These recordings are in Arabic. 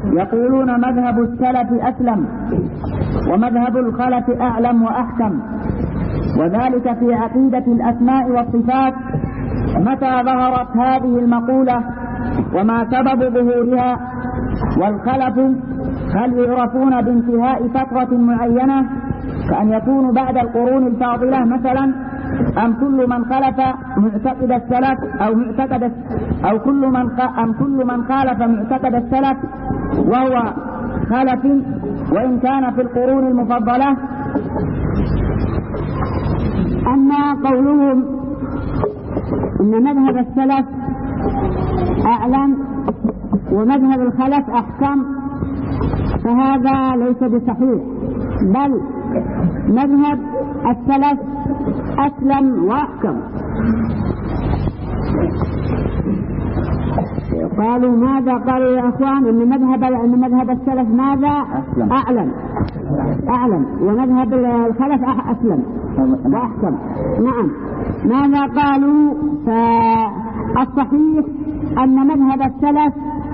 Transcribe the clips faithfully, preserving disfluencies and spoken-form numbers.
يقولون مذهب السلف أسلم ومذهب الخلف أعلم وأحكم، وذلك في عقيدة الأسماء والصفات. متى ظهرت هذه المقولة وما سبب ظهورها؟ والخلف هل يعرفون بانتهاء فترة معينة كأن يكون بعد القرون الفاضلة مثلا، أم كل من خلف معتقد السلف أو معتقد أو كل من أم كل من خالف معتقد السلف وهو خلف وإن كان في القرون المفضلة؟ أما قولهم إن مذهب السلف أعلم ومذهب الخلف أحكم فهذا ليس بصحيح، بل مذهب السلف أسلم وأحكم. قالوا ماذا؟ قالوا يا أخوان إن مذهب إن مذهب السلف ماذا؟ أعلم أعلم ومذهب الخلف أسلم وأحكم. نعم. ماذا قالوا؟ فالصحيح أن مذهب السلف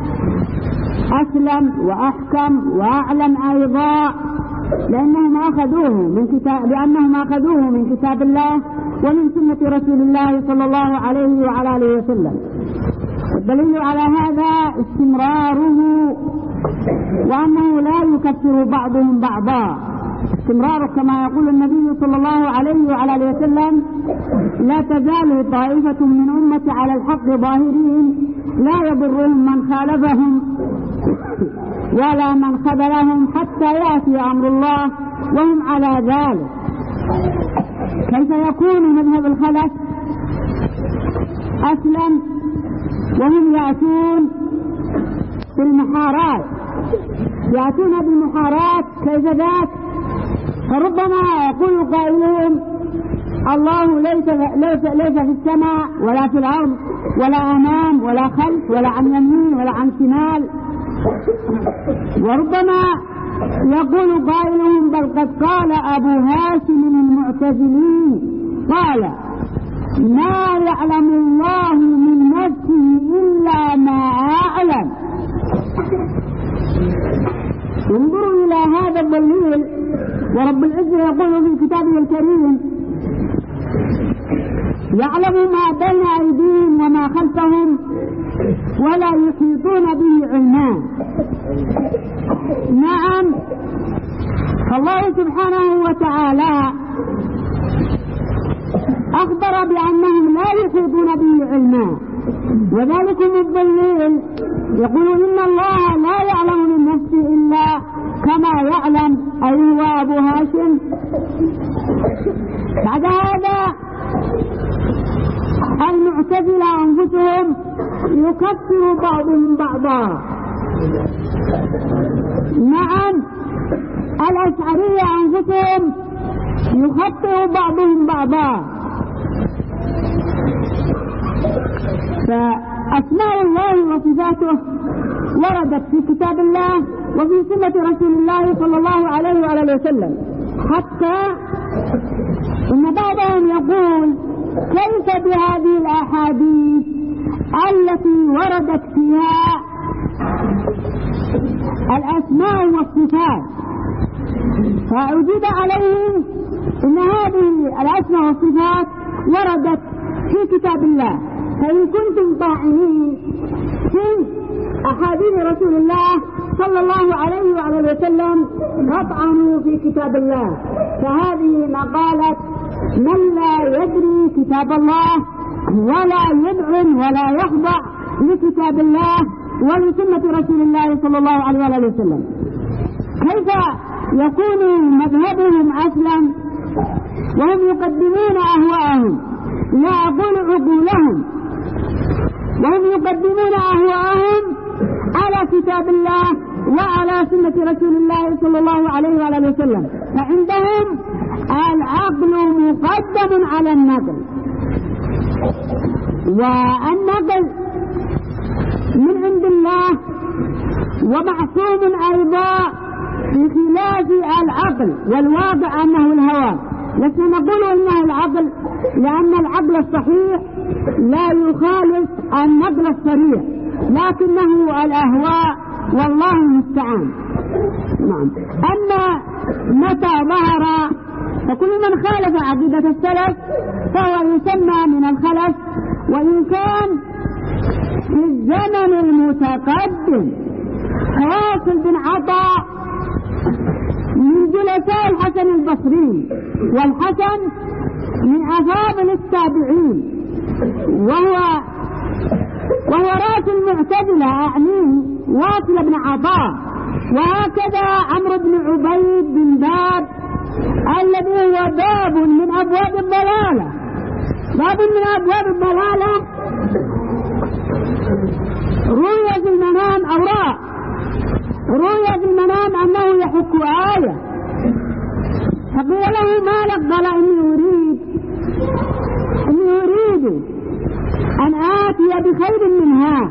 أسلم وأحكم وأعلم أيضا، لأنهم أخذوه من كتاب لأنهم أخذوه من كتاب الله ومن سنة رسول الله صلى الله عليه وعلى آله وسلم. الدليل على هذا استمراره، وأنه لا يكفر بعضهم بعضا. استمراره كما يقول النبي صلى الله عليه وعلى آله وسلم: لا تزال طائفة من أمتي على الحق ظاهرين لا يضرهم من خالفهم ولا من خذلهم حتى يأتي أمر الله وهم على ذلك. كيف يكون مذهب الخلف أسلم وهم يأتون بالمحارات يأتون بالمحارات كيف ذاك؟ فربما يقول قائلهم: الله ليس, ليس, ليس في السماء ولا في الأرض ولا أمام ولا خلف ولا عن يمين ولا عن شمال. وربما يقول قائلهم: بل قد قال أبو هاشم المعتزلي قال: ما يعلم الله من نفسه إلا ما أعلم. انظروا إلى هذا الدليل، ورب العزة يقول في كتابه الكريم: يعلم ما بين أيديهم وما خلفهم ولا يحيطون به علما. نعم، فالله سبحانه وتعالى أخبر بأنهم لا يحيطون به علما، وذلكم الدليل يقول: إن الله لا يعلم من نفسه إلا كما يعلم أيها أبو هاشم. بعد هذا المعتزلة أنفسهم يكفر بعضهم بعضا. نعم، الأشعرية أنفسهم يخطئ بعضهم بعضا. فأسماء الله وصفاته وردت في كتاب الله وفي سنة رسول الله صلى الله عليه وآله وسلم، حتى إن بعضهم يقول: كيف بهذه الأحاديث التي وردت فيها الأسماء والصفات؟ فأجيب عليهم إن هذه الأسماء والصفات وردت في كتاب الله، فإن كنتم طاعنين في أحاديث رسول الله صلى الله عليه وعلى وسلم فاطعنوا في كتاب الله. فهذه مقالة من لا يدري كتاب الله ولا يدعم ولا يخضع لكتاب الله ولسنة رسول الله صلى الله عليه وآله وسلم. كيف يكون مذهبهم أسلم وهم يقدمون أهواءهم، لا أقول عقولهم، وهم يقدمون أهواءهم على كتاب الله وعلى سنة رسول الله صلى الله عليه وآله وسلم؟ فعندهم العقل مقدم على النقل، والنقل من عند الله ومعصوم أيضا بخلاف العقل، والواقع أنه الهوى. لسنا نقول إنه العقل لأن العقل الصحيح لا يخالف النقل الصريح، لكنه الأهواء والله المستعان. نعم. أما متى ظهر فكل من خالف عقيدة السلف فهو يسمى من الخلف، وإن كان في الزمن المتقدم. واصل بن عطاء من جلساء الحسن البصري، والحسن من أفاضل التابعين، وهو وهو رأس المعتزلة أعنيه واصل بن عطاء. وهكذا عمرو بن عبيد بن باب الذي هو باب من أبواب الضلالة، باب من أبواب الضلالة. رؤيا في المنام أو رأى رؤيا في المنام أنه يحك آية، فقيل له ما لك؟ قال إني أريد إني أريد أن آتي بخير منها.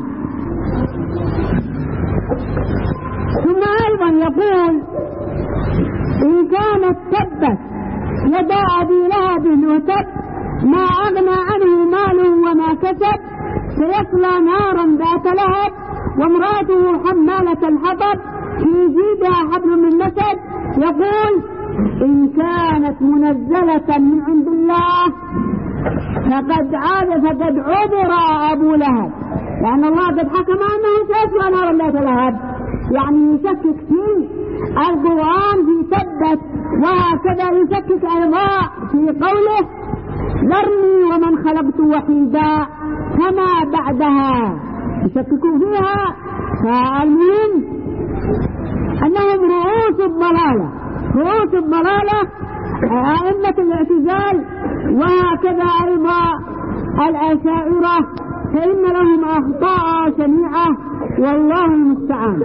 ثم أيضا يقول إن كانت تبت يدا أبي لهب وتب ما أغنى عنه ماله وما كسب سيصلى نارا ذات لهب وامرأته حمالة الحطب في جيدها حبل من مسد. يقول إن كانت منزلة من عند الله فقد عاد فقد عذر أبو لهب، لأن الله قد حكم أنه سيصلى نارا ذات لهب، يعني يشكك في القرآن في تبت، وهكذا يشكك أيضا في قوله ذرني ومن خلقت وحيدا فما بعدها، يشككوا فيها. فالمهم أنهم رؤوس الضلالة، رؤوس الضلالة أئمة الاعتزال، وهكذا أيضا الأشاعرة، فإن لهم أخطاء شنيعة والله المستعان.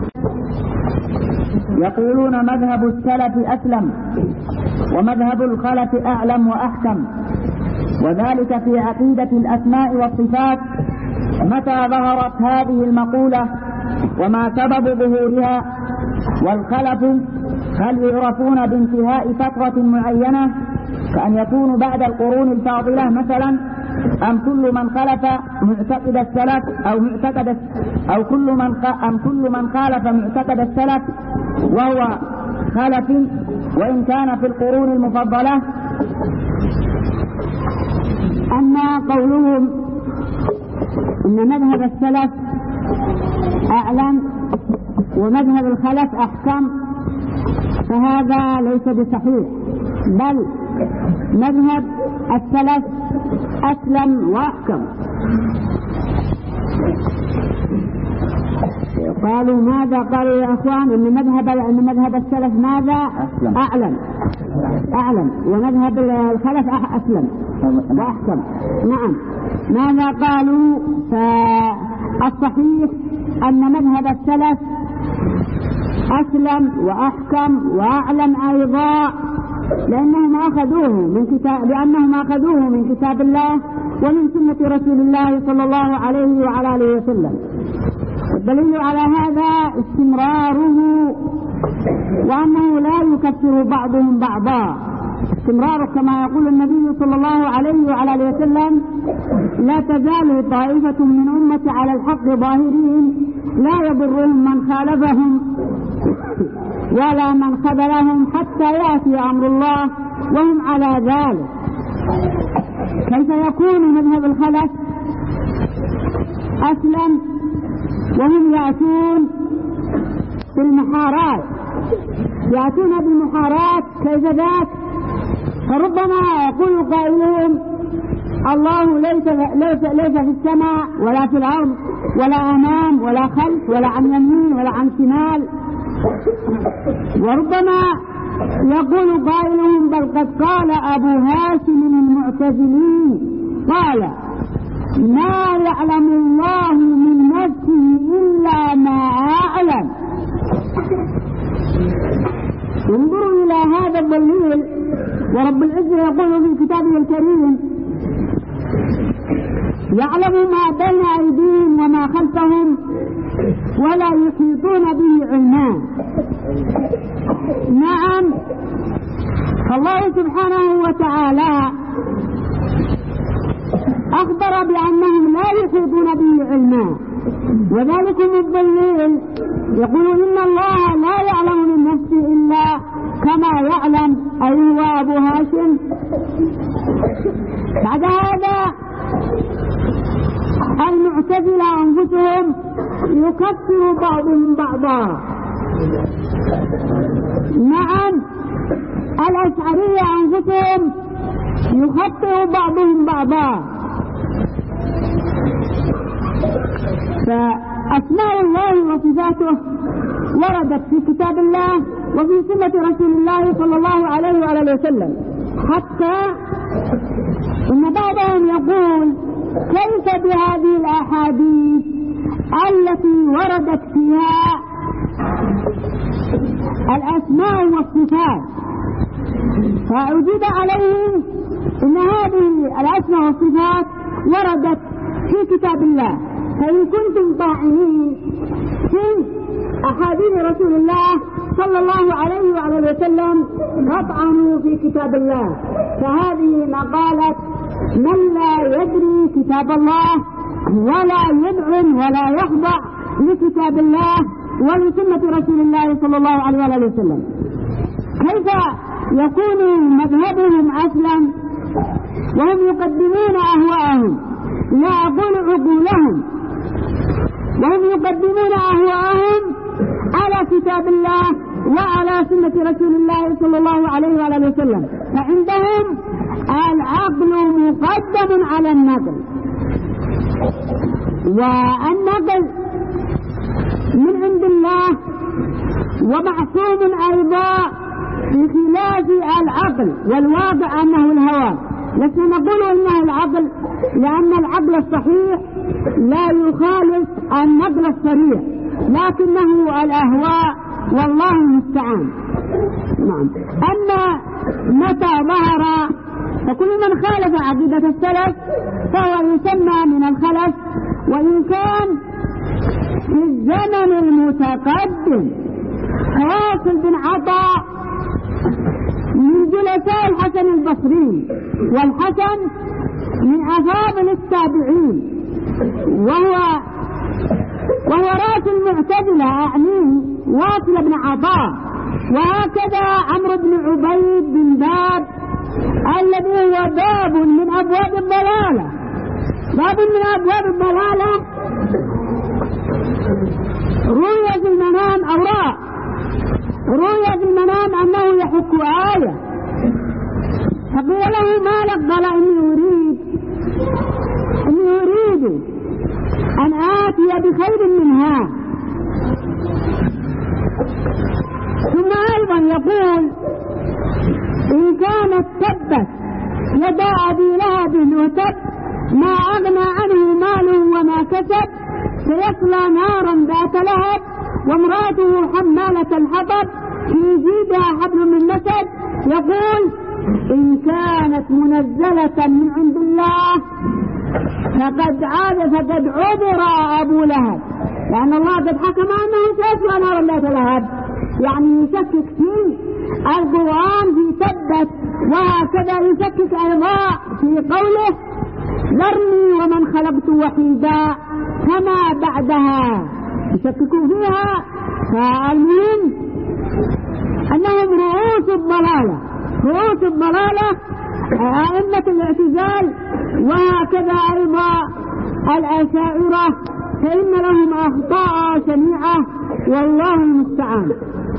يقولون مذهب السلف أسلم ومذهب الخلف أعلم وأحكم، وذلك في عقيدة الأسماء والصفات. متى ظهرت هذه المقولة وما سبب ظهورها؟ والخلف هل يعرفون بانتهاء فترة معينة كأن يكون بعد القرون الفاضلة مثلا، أم كل من خلف معتقد السلف أو معتقد أو كل من أم كل من خالف معتقد السلف وهو خلف وإن كان في القرون المفضلة؟ أما قولهم إن مذهب السلف أعلم ومذهب الخلف أحكم فهذا ليس بصحيح، بل مذهب السلف أسلم وأحكم. قالوا ماذا؟ قالوا يا أخوان إن مذهب أن مذهب السلف ماذا؟ أعلم أعلم ومذهب الخلف أسلم وأحكم. نعم. ماذا قالوا؟ فالصحيح أن مذهب السلف أسلم وأحكم وأعلم أيضا، لأنهم أخذوه من كتاب لأنهم أخذوه من كتاب الله ومن سنة رسول الله صلى الله عليه وعلى آله وسلم. الدليل على هذا استمراره، وأنه لا يكفر بعضهم بعضا. استمرار كما يقول النبي صلى الله عليه وعلى آله وسلم لا تزال طائفة من أمتي على الحق ظاهرين لا يضرهم من خالفهم ولا من خذلهم حتى يأتي أمر الله وهم على ذلك. كيف يكون مذهب الخلف أسلم وهم يأتون بالمحارات يأتون بالمحارات كيف ذاك؟ فربما يقول قائلهم الله ليس, ليس, ليس في السماء ولا في الأرض ولا أمام ولا خلف ولا عن يمين ولا عن شمال. وربما يقول قائلهم بل قد قال أبو هاشم المعتزلين قال ما يعلم الله من نفسه إلا ما أعلم. انظروا إلى هذا الدليل، ورب العزة يقول في كتابه الكريم يعلم ما بين أيديهم وما خلفهم ولا يحيطون به علما. نعم، فالله سبحانه وتعالى أخبر بأنهم لا يحيطون به علما، وذلكم الضليل يقول إن الله لا يعلم من نفسه إلا كما يعلم، أي هو أبو هاشم. بعد هذا المعتزلة أنفسهم يكفر بعضهم بعضا. نعم، الأشعرية أنفسهم يخطئ بعضهم بعضا. فأسماء الله وصفاته وردت في كتاب الله وفي سنة رسول الله صلى الله عليه وآله وسلم، حتى إن بعضهم يقول كيف بهذه الأحاديث التي وردت فيها الأسماء والصفات؟ فأجيب عليهم إن هذه الأسماء والصفات وردت في كتاب الله، فإن كنتم طاعنين في أحاديث رسول الله صلى الله عليه وعلى وسلم فاطعنوا في كتاب الله. فهذه مقالة من لا يدري كتاب الله ولا يذعن ولا يخضع لكتاب الله ولسنة رسول الله صلى الله عليه وآله وسلم. كيف يكون مذهبهم أسلم وهم يقدمون أهواءهم، لا أقول عقولهم، وهم يقدمون أهواءهم على كتاب الله وعلى سنة رسول الله صلى الله عليه وآله وسلم؟ فعندهم العقل مقدم على النقل، والنقل من عند الله ومعصوم أيضا بخلاف العقل، والواقع أنه الهوى. لسنا نقول إنه العقل لأن العقل الصحيح لا يخالف النقل الصريح، لكنه الأهواء والله المستعان. نعم. أما متى ظهر فكل من خالف عقيدة السلف فهو يسمى من الخلف، وإن كان في الزمن المتقدم واصل بن عطاء من جلساء الحسن البصري، والحسن من أفاضل التابعين، وهو وهو رأس المعتزلة أعنيه واصل بن عطاء. وهكذا عمرو بن عبيد بن باب الذي هو باب من أبواب الضلالة، باب من أبواب الضلالة، رؤيا في المنام أو رأى رؤيا في المنام أنه يحك آية، فقيل له ما لك؟ قال إني أريد إني أريد أن آتي بخير منها. ثم أيضا يقول إن كانت تبت يدا أبي لهب وتب ما أغنى عنه ماله وما كسب سيصلى نارا ذات لهب وامرأته حمالة الحطب في جيدها حبل من مسد. يقول إن كانت منزلة من عند الله فقد عاد فقد عذر أبو لهب، لأن الله قد حكم أنه سيصلى نارا ذات لهب، يعني يشكك في القرآن في تبت، وهكذا يشكك أيضا في قوله ذرني ومن خلقت وحيدا كما بعدها، يشككوا فيها. فالمهم أنهم رؤوس الضلالة، رؤوس الضلالة أئمة الاعتزال، وهكذا أيضا الأشاعرة، فإن لهم أخطاء شنيعة والله المستعان.